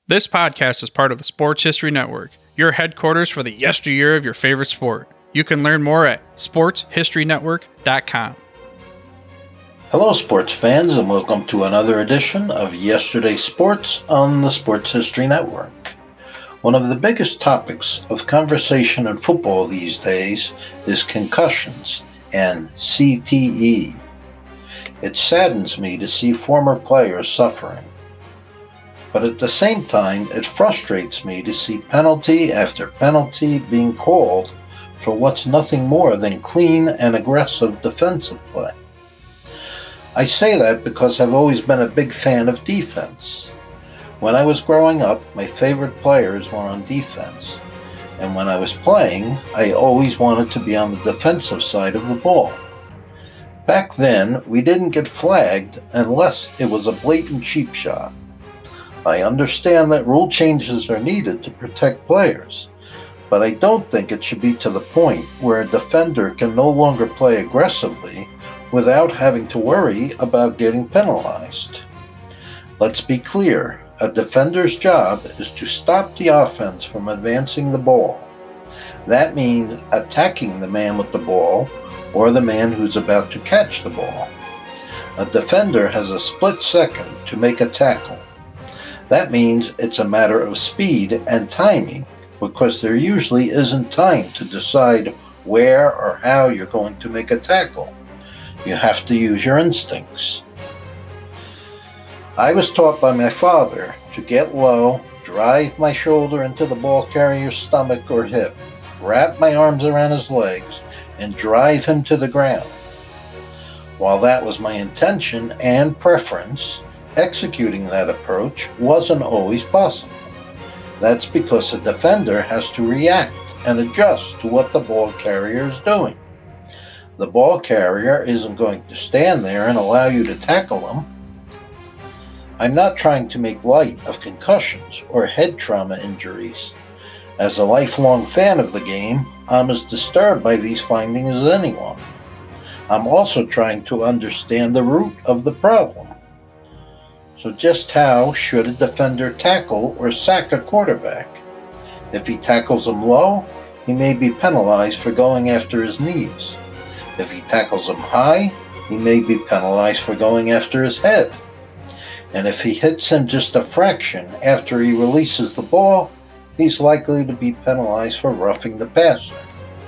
This podcast is part of the Sports History Network, your headquarters for the yesteryear of your favorite sport. You can learn more at sportshistorynetwork.com. Hello, sports fans, and welcome to another edition of Yesterday Sports on the Sports History Network. One of the biggest topics of conversation in football these days is concussions and CTE. It saddens me to see former players suffering. But at the same time, it frustrates me to see penalty after penalty being called for what's nothing more than clean and aggressive defensive play. I say that because I've always been a big fan of defense. When I was growing up, my favorite players were on defense, and when I was playing, I always wanted to be on the defensive side of the ball. Back then, we didn't get flagged unless it was a blatant cheap shot. I understand that rule changes are needed to protect players, but I don't think it should be to the point where a defender can no longer play aggressively without having to worry about getting penalized. Let's be clear, a defender's job is to stop the offense from advancing the ball. That means attacking the man with the ball or the man who's about to catch the ball. A defender has a split second to make a tackle. That means it's a matter of speed and timing, because there usually isn't time to decide where or how you're going to make a tackle. You have to use your instincts. I was taught by my father to get low, drive my shoulder into the ball carrier's stomach or hip, wrap my arms around his legs, and drive him to the ground. While that was my intention and preference, executing that approach wasn't always possible. That's because a defender has to react and adjust to what the ball carrier is doing. The ball carrier isn't going to stand there and allow you to tackle him. I'm not trying to make light of concussions or head trauma injuries. As a lifelong fan of the game, I'm as disturbed by these findings as anyone. I'm also trying to understand the root of the problem. So just how should a defender tackle or sack a quarterback? If he tackles him low, he may be penalized for going after his knees. If he tackles him high, he may be penalized for going after his head. And if he hits him just a fraction after he releases the ball, he's likely to be penalized for roughing the passer.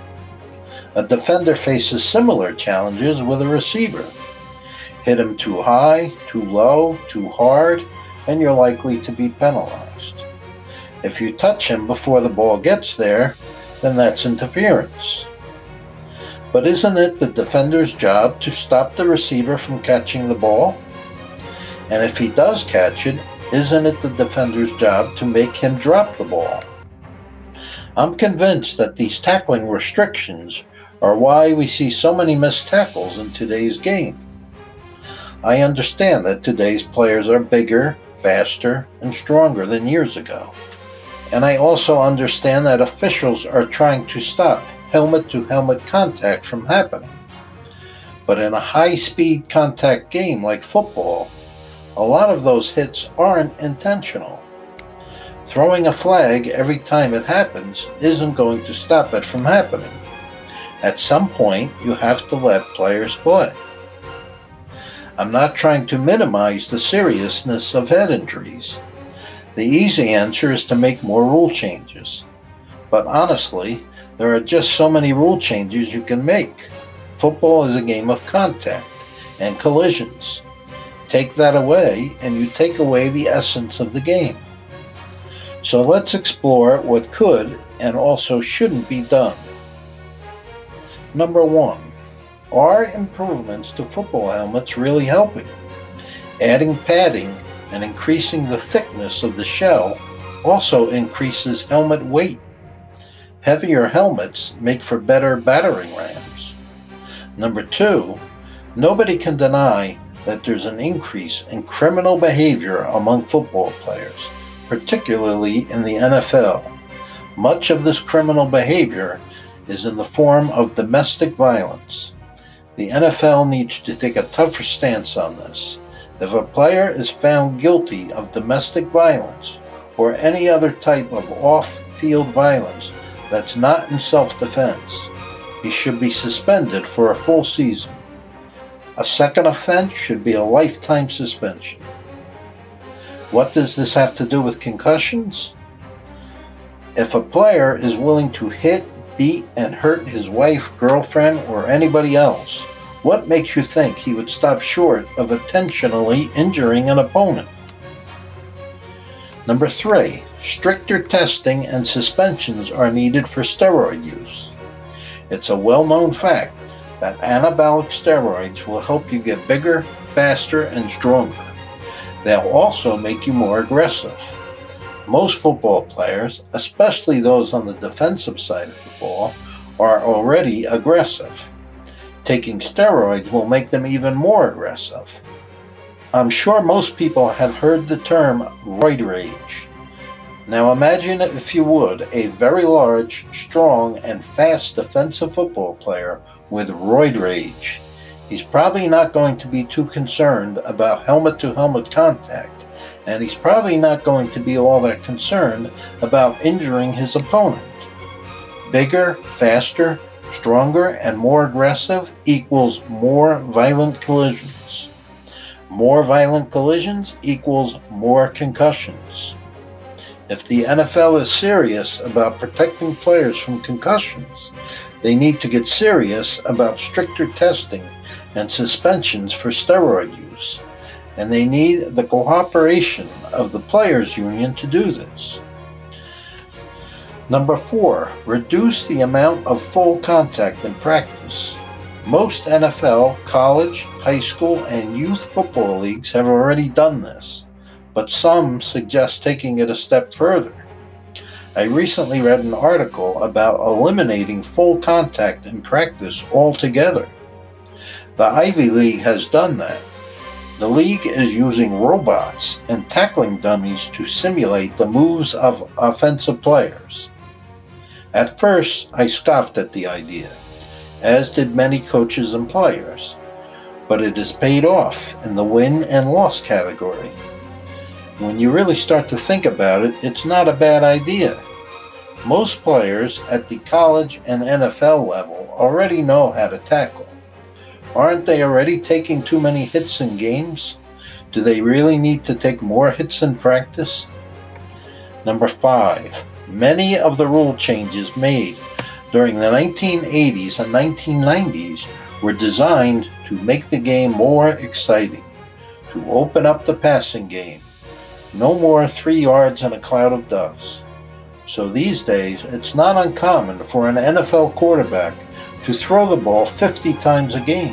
A defender faces similar challenges with a receiver. Hit him too high, too low, too hard, and you're likely to be penalized. If you touch him before the ball gets there, then that's interference. But isn't it the defender's job to stop the receiver from catching the ball? And if he does catch it, isn't it the defender's job to make him drop the ball? I'm convinced that these tackling restrictions are why we see so many missed tackles in today's game. I understand that today's players are bigger, faster, and stronger than years ago. And I also understand that officials are trying to stop helmet-to-helmet contact from happening. But in a high-speed contact game like football, a lot of those hits aren't intentional. Throwing a flag every time it happens isn't going to stop it from happening. At some point, you have to let players play. I'm not trying to minimize the seriousness of head injuries. The easy answer is to make more rule changes. But honestly, there are just so many rule changes you can make. Football is a game of contact and collisions. Take that away, and you take away the essence of the game. So let's explore what could and also shouldn't be done. Number 1. Are improvements to football helmets really helping? Adding padding and increasing the thickness of the shell also increases helmet weight. Heavier helmets make for better battering rams. Number 2, nobody can deny that there's an increase in criminal behavior among football players, particularly in the NFL. Much of this criminal behavior is in the form of domestic violence. The NFL needs to take a tougher stance on this. If a player is found guilty of domestic violence or any other type of off-field violence that's not in self-defense, he should be suspended for a full season. A second offense should be a lifetime suspension. What does this have to do with concussions? If a player is willing to hit, beat, and hurt his wife, girlfriend, or anybody else, what makes you think he would stop short of intentionally injuring an opponent? Number 3, stricter testing and suspensions are needed for steroid use. It's a well-known fact that anabolic steroids will help you get bigger, faster, and stronger. They'll also make you more aggressive. Most football players, especially those on the defensive side of the ball, are already aggressive. Taking steroids will make them even more aggressive. I'm sure most people have heard the term roid rage. Now imagine, if you would, a very large, strong, and fast defensive football player with roid rage. He's probably not going to be too concerned about helmet-to-helmet contact, and he's probably not going to be all that concerned about injuring his opponent. Bigger, faster, stronger, and more aggressive equals more violent collisions. More violent collisions equals more concussions. If the NFL is serious about protecting players from concussions, they need to get serious about stricter testing and suspensions for steroid use, and they need the cooperation of the players' union to do this. Number 4, reduce the amount of full contact in practice. Most NFL, college, high school, and youth football leagues have already done this, but some suggest taking it a step further. I recently read an article about eliminating full contact in practice altogether. The Ivy League has done that. The league is using robots and tackling dummies to simulate the moves of offensive players. At first, I scoffed at the idea, as did many coaches and players, but it has paid off in the win and loss category. When you really start to think about it, it's not a bad idea. Most players at the college and NFL level already know how to tackle. Aren't they already taking too many hits in games? Do they really need to take more hits in practice? Number 5, many of the rule changes made during the 1980s and 1990s were designed to make the game more exciting, to open up the passing game. No more 3 yards and a cloud of dust. So these days, it's not uncommon for an NFL quarterback to throw the ball 50 times a game.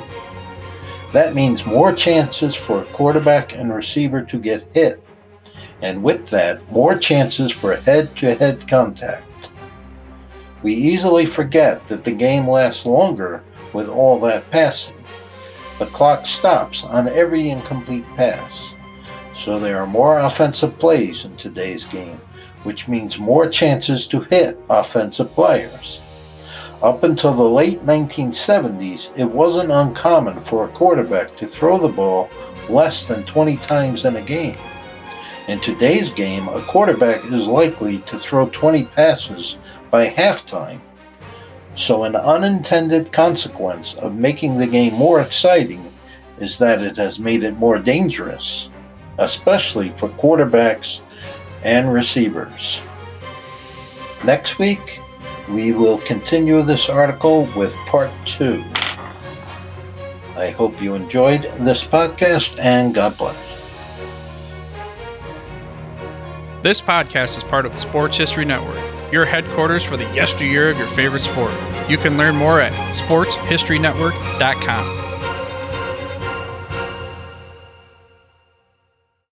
That means more chances for a quarterback and receiver to get hit, and with that, more chances for head-to-head contact. We easily forget that the game lasts longer with all that passing. The clock stops on every incomplete pass. So there are more offensive plays in today's game, which means more chances to hit offensive players. Up until the late 1970s, it wasn't uncommon for a quarterback to throw the ball less than 20 times in a game. In today's game, a quarterback is likely to throw 20 passes by halftime. So an unintended consequence of making the game more exciting is that it has made it more dangerous, especially for quarterbacks and receivers. Next week, we will continue this article with part 2. I hope you enjoyed this podcast, and God bless. This podcast is part of the Sports History Network, your headquarters for the yesteryear of your favorite sport. You can learn more at sportshistorynetwork.com.